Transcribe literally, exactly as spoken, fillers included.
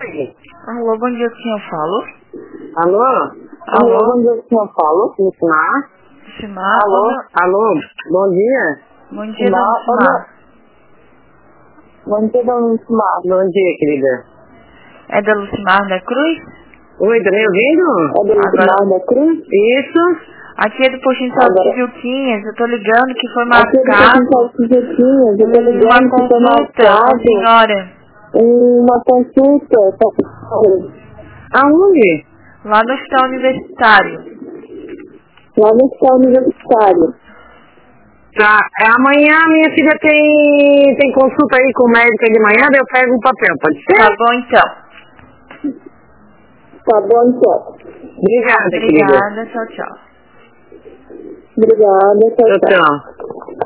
Alô, bom dia, quem eu falo? Alô? Alô? Alô, bom dia, quem eu falo? Lucimar? Lucimar? Alô? Ô, Alô? Bom dia? bom dia, dona Lucimar. Bom dia, dona Lucimar. Bom dia, querida. É da Lucimar da Cruz? Oi, tá me ouvindo? É do Lucimar da Cruz? Isso? Aqui é do Postinho de Saúde de Agora, Vilquinhas, eu tô ligando que foi aqui ele tá com marcado falsos jequinhos, eu tô uma ligando que foi consulta com a marcado senhora, uma consulta, tá? Aonde? lá no Hospital Universitário. Lá no hospital universitário. Tá, é, amanhã minha filha tem, tem consulta aí com o médico de manhã, daí eu pego um papel, pode ser? Tá bom, então. Tá bom, então. Obrigada, querida. Obrigada, tchau, tchau. Obrigada, tchau, Tchau, tchau. tchau.